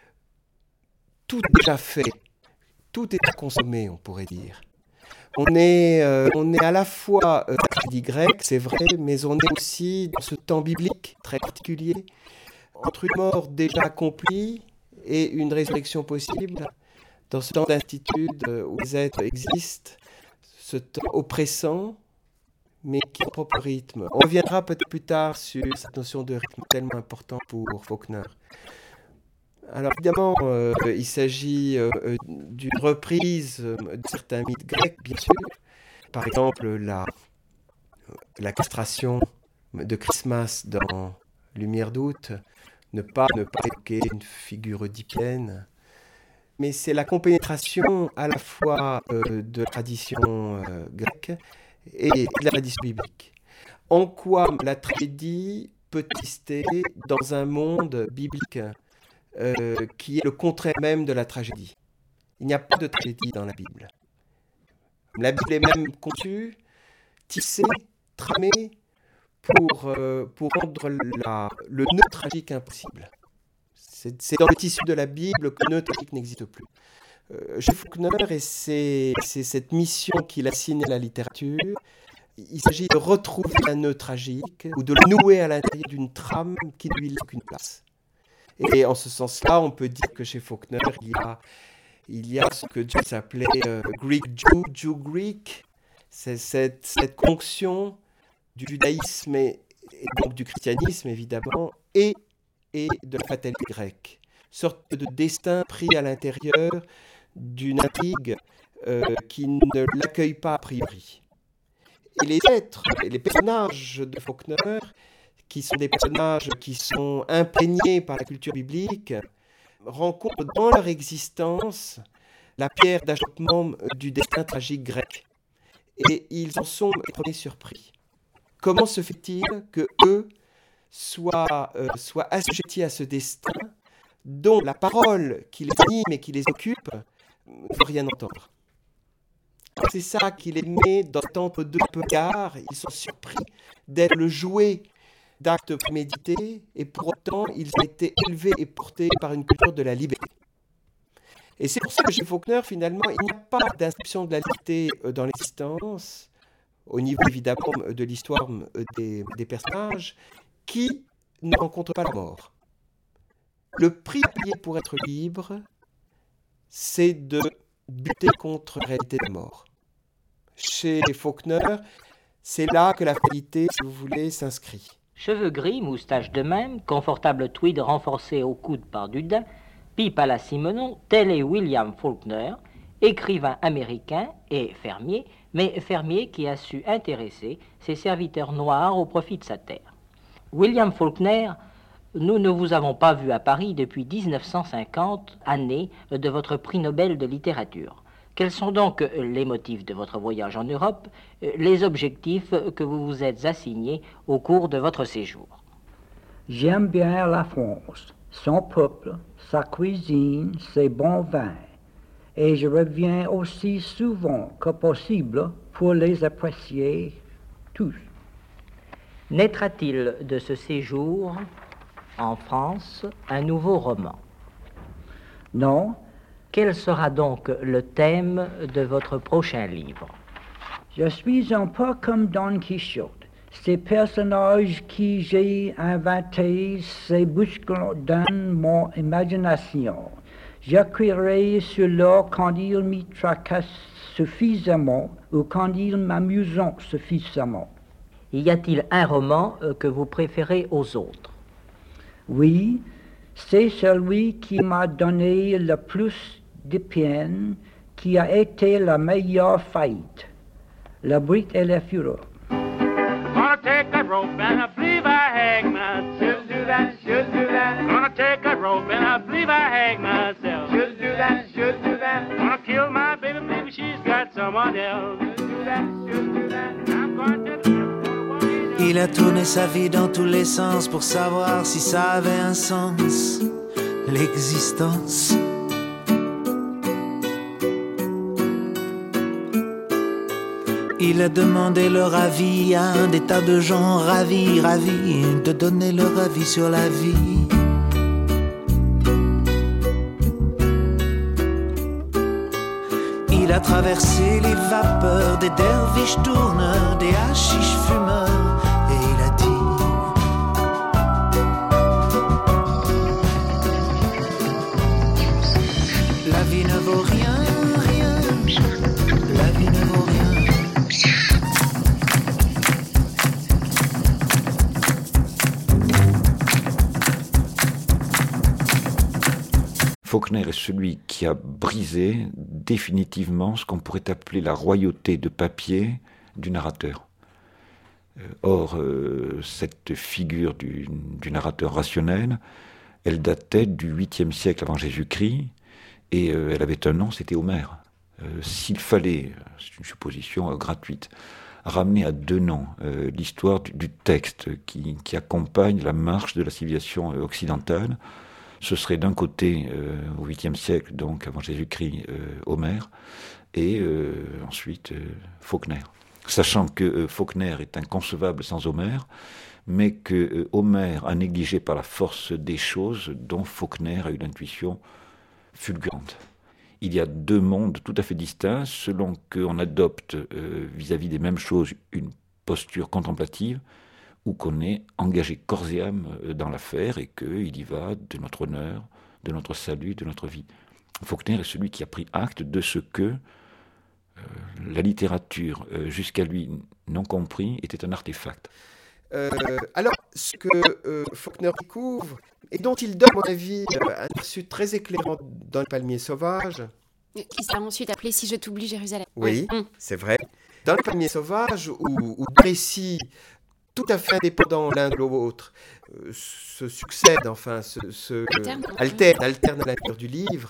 tout est déjà fait, tout est à consommer, on pourrait dire. On est à la fois tragédie grecque, c'est vrai, mais on est aussi dans ce temps biblique très particulier, entre une mort déjà accomplie et une résurrection possible, dans ce temps d'institude où les êtres existent, ce temps oppressant, mais qui a son propre rythme. On reviendra peut-être plus tard sur cette notion de rythme tellement importante pour Faulkner. Alors évidemment, il s'agit d'une reprise de certains mythes grecs, bien sûr. Par exemple, la castration de Christmas dans Lumière d'août, ne pas évoquer une figure oedipienne. mais c'est la compénétration à la fois de la tradition grecque et de la tradition biblique. En quoi la tragédie peut exister dans un monde biblique qui est le contraire même de la tragédie. Il n'y a pas de tragédie dans la Bible. La Bible est même conçue, tissée, tramée pour rendre le nœud tragique impossible. C'est dans le tissu de la Bible que le nœud tragique n'existe plus. Chez Faulkner, et c'est cette mission qu'il assigne à la littérature, il s'agit de retrouver un nœud tragique ou de le nouer à l'intérieur d'une trame qui ne lui laisse aucune place. Et en ce sens-là, on peut dire que chez Faulkner, il y a ce que Joyce appelait Greek Jew Greek, c'est cette conjonction du judaïsme et donc du christianisme évidemment, et de la fatalité grecque, sorte de destin pris à l'intérieur d'une intrigue qui ne l'accueille pas a priori. Et les êtres, et les personnages de Faulkner, qui sont des personnages qui sont imprégnés par la culture biblique, rencontrent dans leur existence la pierre d'achoppement du destin tragique grec. Et ils en sont les premiers surpris. Comment se fait-il que eux soient assujettis à ce destin dont la parole qui les anime et qui les occupe ne veut rien entendre? C'est ça qui les met dans cet entre-deux car ils sont surpris d'être le jouet d'actes prémédités et pour autant ils ont été élevés et portés par une culture de la liberté. Et c'est pour ça que chez Faulkner, finalement, il n'y a pas d'inscription de la liberté dans l'existence, au niveau évidemment de l'histoire des personnages, qui ne rencontrent pas la mort. Le prix à payer pour être libre, c'est de buter contre la réalité de la mort. Chez Faulkner, c'est là que la fatalité, si vous voulez, s'inscrit. Cheveux gris, moustache de même, confortable tweed renforcé au coude par du daim, pipe à la Simenon, tel est William Faulkner, écrivain américain et fermier, mais fermier qui a su intéresser ses serviteurs noirs au profit de sa terre. William Faulkner, nous ne vous avons pas vu à Paris depuis 1950, année de votre prix Nobel de littérature. Quels sont donc les motifs de votre voyage en Europe, les objectifs que vous vous êtes assignés au cours de votre séjour? J'aime bien la France, son peuple, sa cuisine, ses bons vins, et je reviens aussi souvent que possible pour les apprécier tous. Naîtra-t-il de ce séjour en France un nouveau roman? Non. Quel sera donc le thème de votre prochain livre? Je suis un peu comme Don Quichotte. Ces personnages que j'ai inventés s'ébusquent mon imagination. J'écrirai sur leur quand ils m'y tracassent suffisamment ou quand ils m'amusent suffisamment. Y a-t-il un roman que vous préférez aux autres? Oui, c'est celui qui m'a donné le plus de peine, qui a été la meilleure faillite, Le Bruit et la Fureur. Gonna take a rope and I believe I hang myself. Should do that, should do that. Gonna take a rope and I believe I hang myself. Should do that, should do that. Gonna kill my baby, maybe she's got someone else. Should do that, should do that. I'm going to Il a tourné sa vie dans tous les sens pour savoir si ça avait un sens, l'existence. Il a demandé leur avis à un des tas de gens ravis de donner leur avis sur la vie. Il a traversé les vapeurs des derviches tourneurs, des hashish fumeurs, et il a dit: la vie ne vaut rien, rien, la vie ne vaut rien. Faulkner est celui qui a brisé définitivement ce qu'on pourrait appeler la royauté de papier du narrateur. Or, cette figure du narrateur rationnel, elle datait du 8e siècle avant Jésus-Christ, Et elle avait un nom, c'était Homère. S'il fallait, c'est une supposition gratuite, ramener à 2 noms l'histoire du texte qui accompagne la marche de la civilisation occidentale, ce serait d'un côté, au 8e siècle, donc avant Jésus-Christ, Homère, et ensuite Faulkner. Sachant que Faulkner est inconcevable sans Homère, mais que Homère a négligé par la force des choses dont Faulkner a eu l'intuition fulgurante. Il y a 2 mondes tout à fait distincts selon qu'on adopte vis-à-vis des mêmes choses une posture contemplative ou qu'on est engagé corps et âme dans l'affaire et qu'il y va de notre honneur, de notre salut, de notre vie. Faulkner est celui qui a pris acte de ce que la littérature, jusqu'à lui non compris, était un artefact. Alors, ce que Faulkner découvre, et dont il donne, à mon avis, un aperçu très éclairant dans Le Palmier sauvage. Qui sera ensuite appelé Si je t'oublie, Jérusalem. Oui, c'est vrai. Dans Le Palmier sauvage, où deux récits tout à fait indépendants l'un de l'autre se succèdent, enfin, alternent à l'intérieur du livre.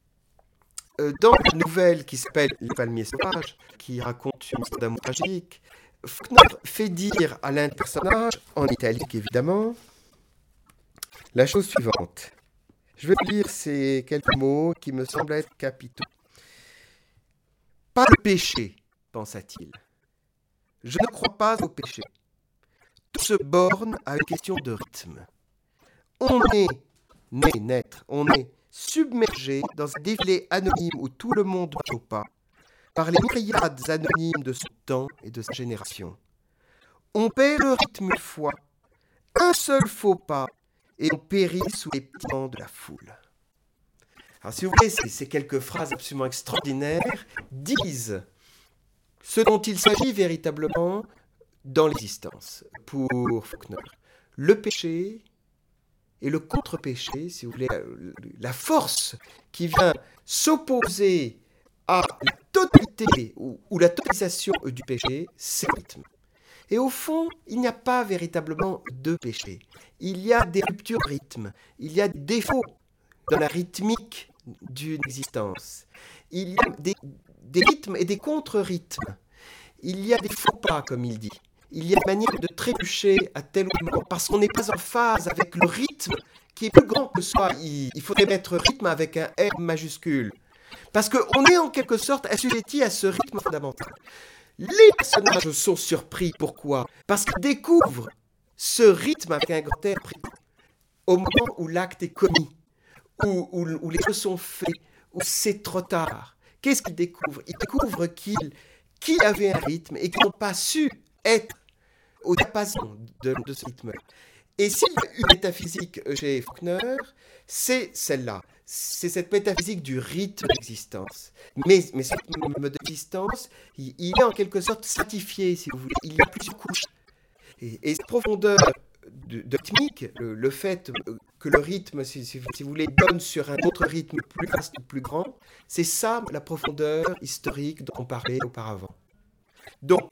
Dans la nouvelle qui s'appelle Le Palmier sauvage, qui raconte une histoire d'amour tragique, Faulkner fait dire à l'un des personnages, en italique évidemment, la chose suivante. Je vais lire ces quelques mots qui me semblent être capitaux. Pas le péché, pensa-t-il. Je ne crois pas au péché. Tout se borne à une question de rythme. On est naître, on est submergé dans un défilé anonyme où tout le monde marche au pas, par les myriades anonymes de son temps et de sa génération. On paie le rythme une fois, un seul faux pas, et on périt sous les pieds de la foule. Alors si vous voulez, ces quelques phrases absolument extraordinaires disent ce dont il s'agit véritablement dans l'existence pour Faulkner. Le péché et le contre-péché, si vous voulez, la force qui vient s'opposer à la totalité ou la totalisation du péché, c'est le rythme. Et au fond, il n'y a pas véritablement de péché. Il y a des ruptures de rythme, il y a des défauts dans la rythmique d'une existence. Il y a des rythmes et des contre-rythmes. Il y a des faux pas, comme il dit. Il y a une manière de trébucher à tel moment, parce qu'on n'est pas en phase avec le rythme qui est plus grand que soi. Il faudrait mettre rythme avec un R majuscule. Parce qu'on est en quelque sorte assujetti à ce rythme fondamental. Les personnages sont surpris. Pourquoi ? Parce qu'ils découvrent ce rythme avec un grand R au moment où l'acte est commis, où les choses sont faites, où c'est trop tard. Qu'est-ce qu'ils découvrent ? Ils découvrent qu'ils avaient un rythme et qu'ils n'ont pas su être au diapason de ce rythme. Et s'il y a une métaphysique chez Faulkner, c'est celle-là. C'est cette métaphysique du rythme d'existence. Mais ce rythme d'existence, il est en quelque sorte stratifié, si vous voulez. Il y a plusieurs couches. Et cette profondeur de rythmique, le fait que le rythme, si vous voulez, donne sur un autre rythme plus vaste, plus grand, c'est ça la profondeur historique dont on parlait auparavant. Donc,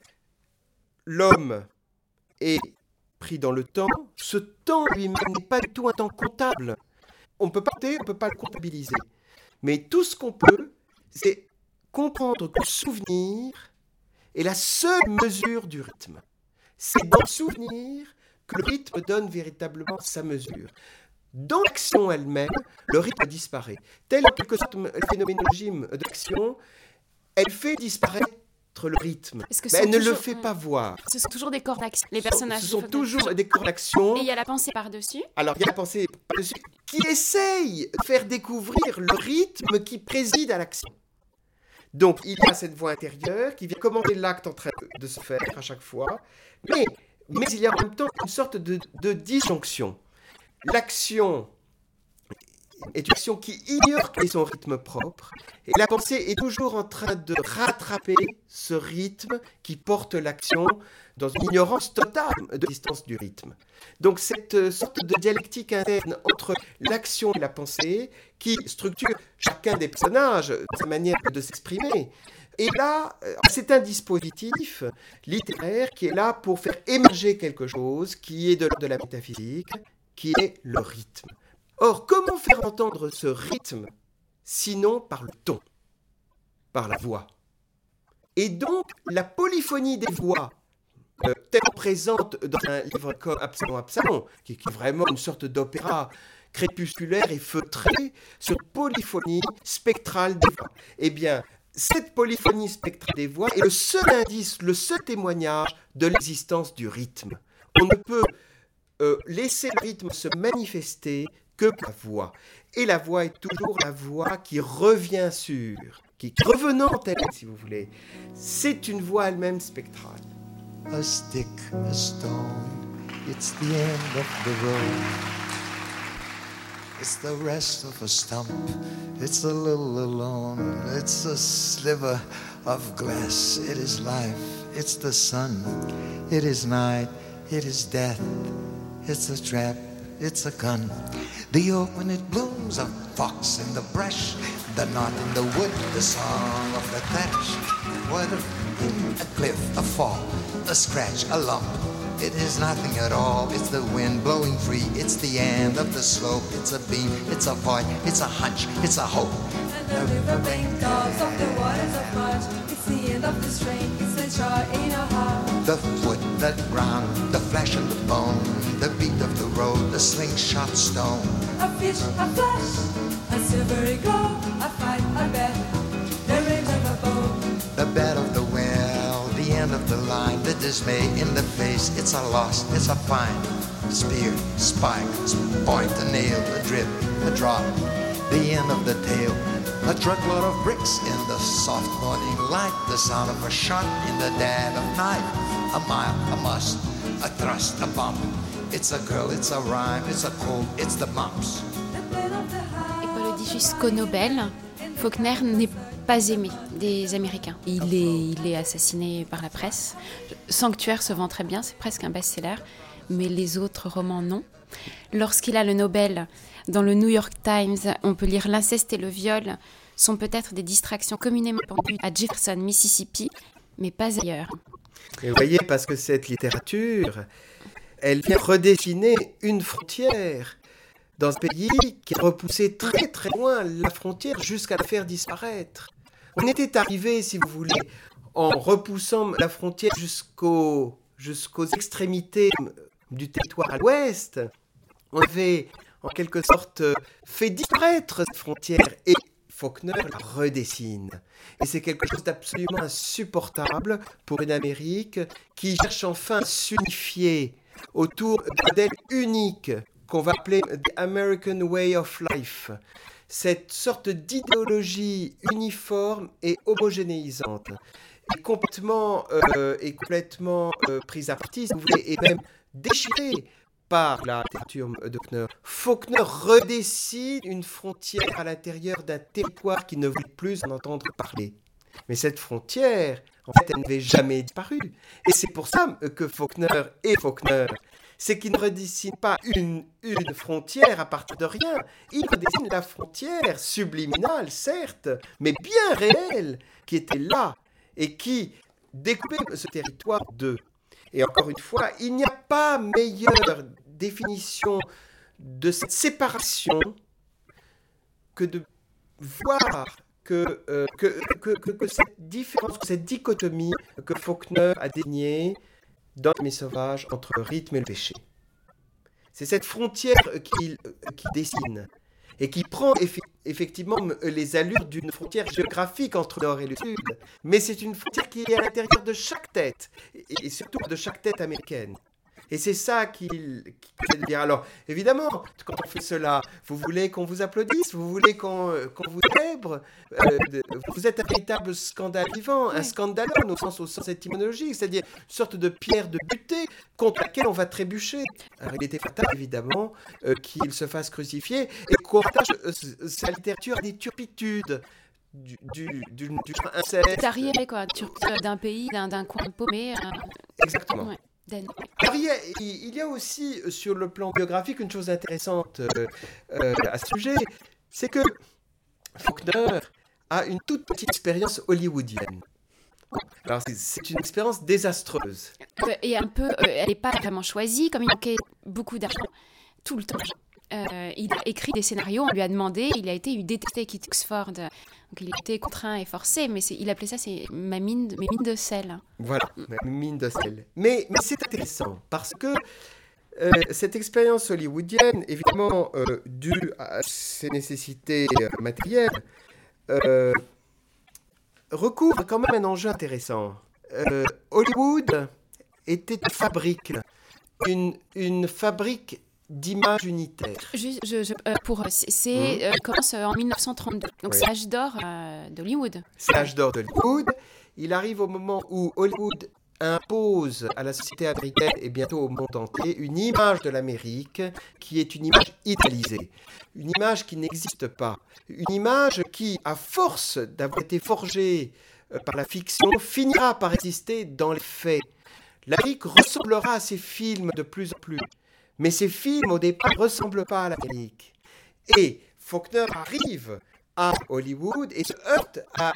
l'homme est pris dans le temps. Ce temps lui-même n'est pas du tout un temps comptable. On ne peut pas le comptabiliser. Mais tout ce qu'on peut, c'est comprendre que le souvenir est la seule mesure du rythme. C'est dans le souvenir que le rythme donne véritablement sa mesure. Dans l'action elle-même, le rythme disparaît. Telle en quelque sorte la phénoménologie de l'action, elle fait disparaître le rythme, mais elle ne le fait pas voir. Ce sont toujours des corps d'action, les personnages. Ce sont toujours des corps d'action. Et il y a la pensée par-dessus. Alors, il y a la pensée par-dessus qui essaye de faire découvrir le rythme qui préside à l'action. Donc, il y a cette voix intérieure qui vient commander l'acte en train de se faire à chaque fois, mais il y a en même temps une sorte de disjonction. L'action est une action qui ignore quel est son rythme propre, et la pensée est toujours en train de rattraper ce rythme qui porte l'action dans une ignorance totale de l'existence du rythme. Donc cette sorte de dialectique interne entre l'action et la pensée qui structure chacun des personnages, sa manière de s'exprimer. Et là, c'est un dispositif littéraire qui est là pour faire émerger quelque chose qui est de la métaphysique, qui est le rythme. Or, comment faire entendre ce rythme sinon par le ton, par la voix. Et donc, la polyphonie des voix, telle présente dans un livre comme Absalon, Absalon, qui est vraiment une sorte d'opéra crépusculaire et feutré sur polyphonie spectrale des voix. Eh bien, cette polyphonie spectrale des voix est le seul indice, le seul témoignage de l'existence du rythme. On ne peut laisser le rythme se manifester que par la voix. Et la voix est toujours la voix qui revient qui est revenante elle, si vous voulez. C'est une voix elle-même spectrale. A stick, a stone, it's the end of the road. It's the rest of a stump, it's a little alone. It's a sliver of glass, it is life, it's the sun. It is night, it is death, it's a trap, it's a gun. The oak when it blooms, a fox in the brush, the knot in the wood, the song of the thatch. What a cliff, a fall, a scratch, a lump. It is nothing at all, it's the wind blowing free. It's the end of the slope, it's a beam, it's a void, it's a hunch, it's a hope. And the riverbank dogs of the waters of March. It's the end of the strain, it's the jar in our heart. The foot, the ground, the flesh and the bone, the beat of the road, the slingshot stone. A fish, a flash, a silvery glow, a fight, a bet, the range of a bow. The bed of the well, the end of the line, the dismay in the face, it's a loss, it's a find. Spear, spike, point, a nail, a drip, a drop, the end of the tail. A truckload of bricks in the soft morning light, the sound of a shot in the dead of night. A mile, a must, a thrust, a bump. It's a girl, it's a rhyme, it's a cold, it's the mumps. Et Paul le dit jusqu'au Nobel, Faulkner n'est pas aimé des Américains. Il est assassiné par la presse. Sanctuaire se vend très bien, c'est presque un best-seller, mais les autres romans non. Lorsqu'il a le Nobel, dans le New York Times, on peut lire l'inceste et le viol sont peut-être des distractions communément pendues à Jefferson, Mississippi, mais pas ailleurs. Et vous voyez, parce que cette littérature, elle vient redessiner une frontière dans un pays qui a repoussé très très loin la frontière jusqu'à la faire disparaître. On était arrivé, si vous voulez, en repoussant la frontière jusqu'aux extrémités du territoire à l'ouest, on avait en quelque sorte fait disparaître cette frontière et Faulkner la redessine. Et c'est quelque chose d'absolument insupportable pour une Amérique qui cherche enfin à s'unifier autour d'un modèle unique qu'on va appeler The American Way of Life. Cette sorte d'idéologie uniforme et homogénéisante est complètement prise à partie, si vous voulez, et même déchirée par la littérature de Faulkner. Faulkner redessine une frontière à l'intérieur d'un territoire qui ne veut plus en entendre parler. Mais cette frontière, en fait, elle n'avait jamais disparu. Et c'est pour ça que Faulkner est Faulkner. C'est qu'il ne redessine pas une frontière à partir de rien. Il redessine la frontière subliminale, certes, mais bien réelle, qui était là et qui découpait ce territoire d'eux. Et encore une fois, il n'y a pas meilleure définition de cette séparation que de voir que cette différence, cette dichotomie que Faulkner a désignée dans Les Sauvages entre le rythme et le péché. C'est cette frontière qu'il dessine et qui prend effectivement les allures d'une frontière géographique entre le nord et le sud. Mais c'est une frontière qui est à l'intérieur de chaque tête, et surtout de chaque tête américaine. Et c'est ça qu'il essaie de dire. Alors, évidemment, quand on fait cela, vous voulez qu'on vous applaudisse, vous voulez qu'on vous célèbre. Vous êtes un véritable scandale vivant, un scandalon au sens étymologique, c'est-à-dire une sorte de pierre de butée contre laquelle on va trébucher. Alors, il était fatal, évidemment, qu'il se fasse crucifier et qu'on partage sa littérature à des turpitudes. Du inceste. C'est arrivé, quoi, d'un pays, d'un coin paumé. Exactement. Ouais. Alors, il y a aussi sur le plan biographique une chose intéressante à ce sujet, c'est que Faulkner a une toute petite expérience hollywoodienne. Alors c'est une expérience désastreuse. Et un peu, elle n'est pas vraiment choisie, comme il manquait beaucoup d'argent tout le temps. il a écrit des scénarios, on lui a demandé, il a été détesté quitte Oxford. Donc il était contraint et forcé, mais il appelait ça mes mines de sel. Voilà, ma mine de sel. Mais c'est intéressant, parce que cette expérience hollywoodienne, évidemment, due à ses nécessités matérielles, recouvre quand même un enjeu intéressant. Hollywood était une fabrique d'images unitaires. Commence en 1932, donc Oui. c'est l'âge d'or d'Hollywood. C'est l'âge d'or de Hollywood. Il arrive au moment où Hollywood impose à la société américaine et bientôt au monde entier une image de l'Amérique qui est une image idéalisée, une image qui n'existe pas, une image qui, à force d'avoir été forgée par la fiction, finira par exister dans les faits. L'Amérique ressemblera à ces films de plus en plus, mais ces films au départ ne ressemblent pas à l'Amérique. Et Faulkner arrive à Hollywood et se heurte à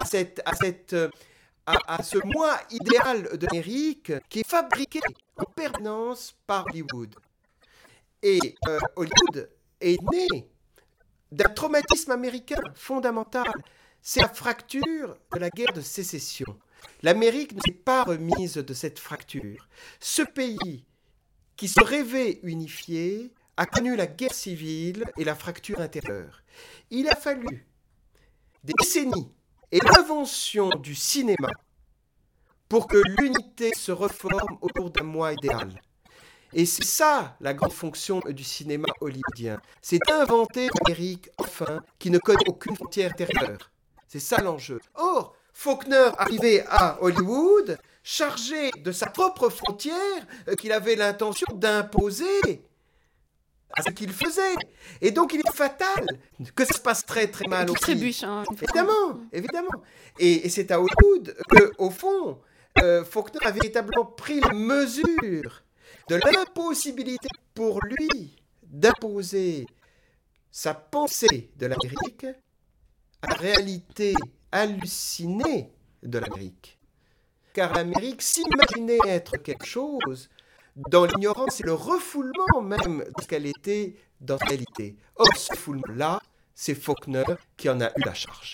ce moi idéal de l'Amérique qui est fabriqué en permanence par Hollywood. Et Hollywood est né d'un traumatisme américain fondamental. C'est la fracture de la guerre de sécession. L'Amérique ne s'est pas remise de cette fracture. Ce pays qui se rêvait unifié a connu la guerre civile et la fracture intérieure. Il a fallu des décennies et l'invention du cinéma pour que l'unité se reforme autour d'un moi idéal. Et c'est ça la grande fonction du cinéma hollywoodien. C'est d'inventer l'Amérique, enfin, qui ne connaît aucune frontière intérieure. C'est ça l'enjeu. Or, Faulkner arrivait à Hollywood chargé de sa propre frontière qu'il avait l'intention d'imposer à ce qu'il faisait. Et donc il est fatal que ça se passe très très mal aussi. Trébuche, hein, Évidemment. Et c'est à Hollywood qu'au fond, Faulkner a véritablement pris la mesure de l'impossibilité pour lui d'imposer sa pensée de l'Amérique à la réalité hallucinée de l'Amérique. Car l'Amérique s'imaginait être quelque chose dans l'ignorance et le refoulement même de ce qu'elle était dans la réalité. Or, ce refoulement-là, c'est Faulkner qui en a eu la charge.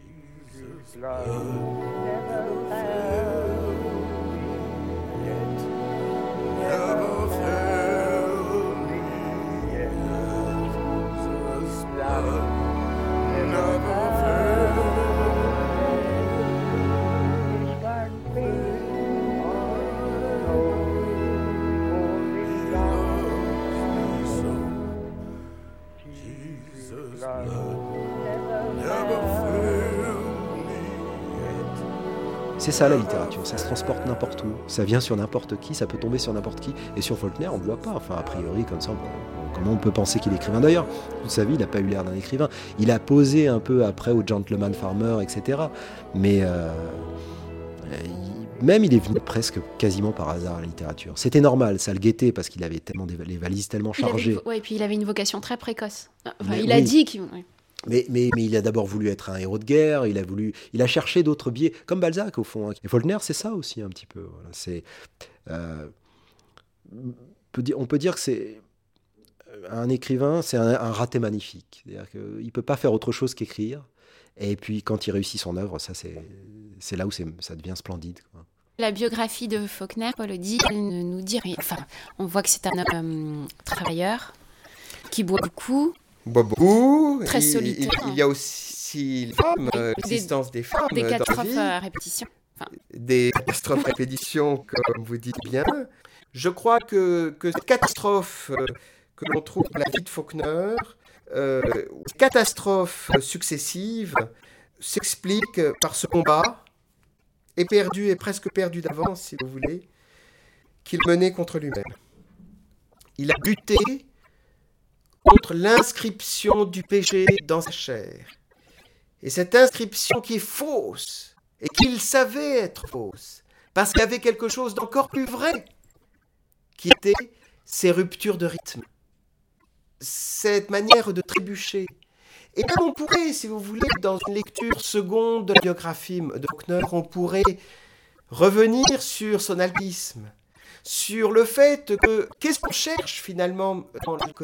C'est ça la littérature, ça se transporte n'importe où, ça vient sur n'importe qui, ça peut tomber sur n'importe qui, et sur Faulkner on ne le voit pas, enfin a priori comme ça, comment on peut penser qu'il est écrivain d'ailleurs? Toute sa vie il n'a pas eu l'air d'un écrivain, il a posé un peu après au Gentleman Farmer, etc. Mais même il est venu presque quasiment par hasard à la littérature. C'était normal, ça le guettait parce qu'il avait tellement les valises tellement chargées. Et puis il avait une vocation très précoce. Enfin, A dit qu'il... Ouais. Mais il a d'abord voulu être un héros de guerre, il a cherché d'autres biais, comme Balzac au fond. Et Faulkner, c'est ça aussi un petit peu. Voilà. On peut dire que c'est un écrivain, c'est un raté magnifique. C'est-à-dire qu'il ne peut pas faire autre chose qu'écrire. Et puis quand il réussit son œuvre, ça c'est là où ça devient splendide, quoi. La biographie de Faulkner, Paul dit, elle ne nous dit rien. Enfin, on voit que c'est un homme travailleur qui boit beaucoup. Très solitaire. Il y a aussi les femmes, l'existence des femmes. Des catastrophes dans la vie. à répétition. Enfin... Des catastrophes à répétition, comme vous dites bien. Je crois que cette catastrophe que l'on trouve dans la vie de Faulkner, catastrophes successives, s'explique par ce combat, éperdu et presque perdu d'avance, si vous voulez, qu'il menait contre lui-même. Il a buté contre l'inscription du péché dans sa chair. Et cette inscription qui est fausse, et qu'il savait être fausse, parce qu'il y avait quelque chose d'encore plus vrai, qui était ces ruptures de rythme, cette manière de trébucher. Et même on pourrait, si vous voulez, dans une lecture seconde de la biographie de Faulkner, on pourrait revenir sur son alcoolisme, sur le fait que, qu'est-ce qu'on cherche finalement dans l'alcoolisme ?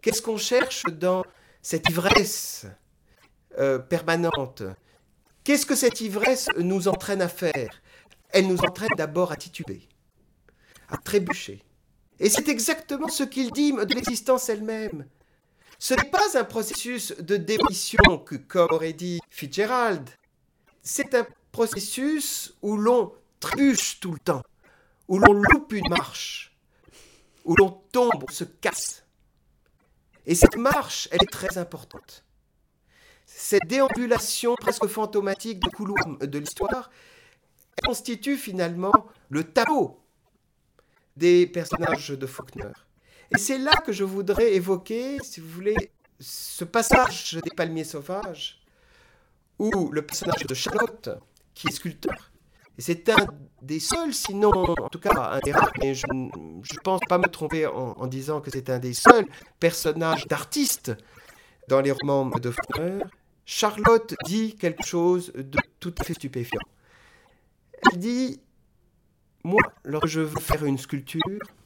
Qu'est-ce qu'on cherche dans cette ivresse permanente? Qu'est-ce que cette ivresse nous entraîne à faire? Elle nous entraîne d'abord à tituber, à trébucher. Et c'est exactement ce qu'il dit de l'existence elle-même. Ce n'est pas un processus de démolition, comme aurait dit Fitzgerald. C'est un processus où l'on trébuche tout le temps, où l'on loupe une marche, où l'on tombe, on se casse. Et cette marche, elle est très importante. Cette déambulation presque fantomatique de couloir de l'histoire constitue finalement le tableau des personnages de Faulkner. Et c'est là que je voudrais évoquer, si vous voulez, ce passage des Palmiers sauvages, où le personnage de Charlotte, qui est sculpteur, et c'est un des seuls, sinon en tout cas un des rares, mais je ne pense pas me tromper en disant que c'est un des seuls personnages d'artistes dans les romans de Faulkner, Charlotte dit quelque chose de tout à fait stupéfiant. Elle dit, moi, lorsque je veux faire une sculpture,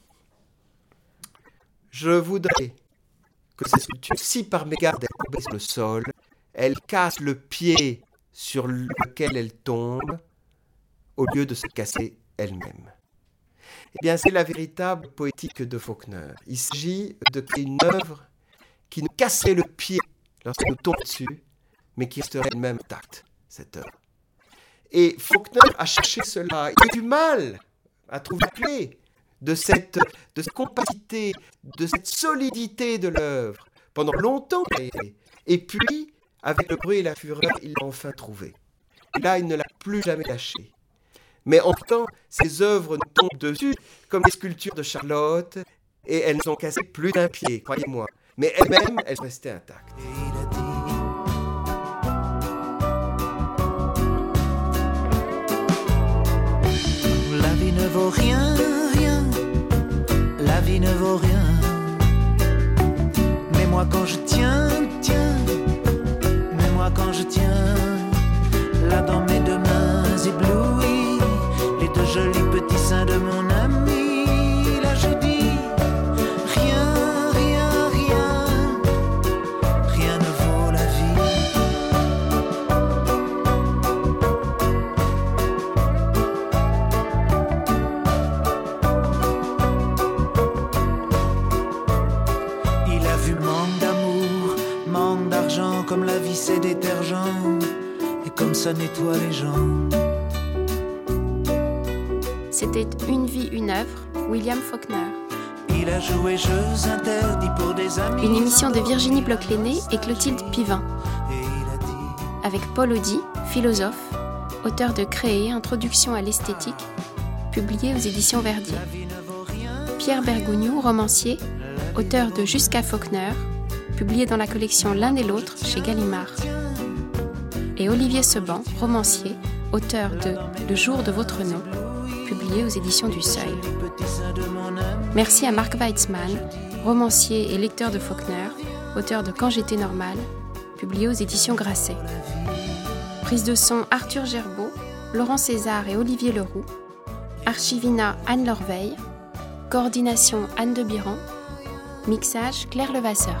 je voudrais que cette sculpture, si par mégarde elle tombe sur le sol, elle casse le pied sur lequel elle tombe, au lieu de se casser elle-même. Eh bien, c'est la véritable poétique de Faulkner. Il s'agit de créer une œuvre qui nous casserait le pied lorsqu'elle nous tombe dessus, mais qui resterait elle-même intacte, cette œuvre. Et Faulkner a cherché cela. Il a du mal à trouver la clé de cette compacité, de cette solidité de l'œuvre, pendant longtemps. Et puis, avec Le bruit et la fureur, il l'a enfin trouvé. Et là, il ne l'a plus jamais lâché. Mais en même temps, ces œuvres nous tombent dessus, comme les sculptures de Charlotte, et elles nous ont cassé plus d'un pied, croyez-moi. Mais elles-mêmes, elles restaient intactes. La vie ne vaut rien, rien. La vie ne vaut rien. Mais moi quand je tiens, mais moi quand je tiens, là dans mes deux mains éblouies, les deux jolis petits seins de mon ami, là je dis, rien, rien, rien, rien ne vaut la vie. Il a vu manque d'amour, manque d'argent, comme la vie c'est détergent, et comme ça nettoie les gens. C'était Une vie, une œuvre, William Faulkner. Il a joué Jeux interdits pour des amis. Une émission de Virginie Bloch-Lenné et Clotilde Pivin. Avec Paul Audy, philosophe, auteur de Créer, Introduction à l'esthétique, publié aux éditions Verdier. Pierre Bergogneau, romancier, auteur de Jusqu'à Faulkner, publié dans la collection L'un et l'autre chez Gallimard. Et Olivier Seban, romancier, auteur de Le jour de votre nom, publié aux éditions du Seuil. Merci à Marc Weitzman, romancier et lecteur de Faulkner, auteur de Quand j'étais normal, publié aux éditions Grasset. Prise de son Arthur Gerbeau, Laurent César et Olivier Leroux. Archivina Anne Lorveil. Coordination Anne de Biran. Mixage Claire Levasseur.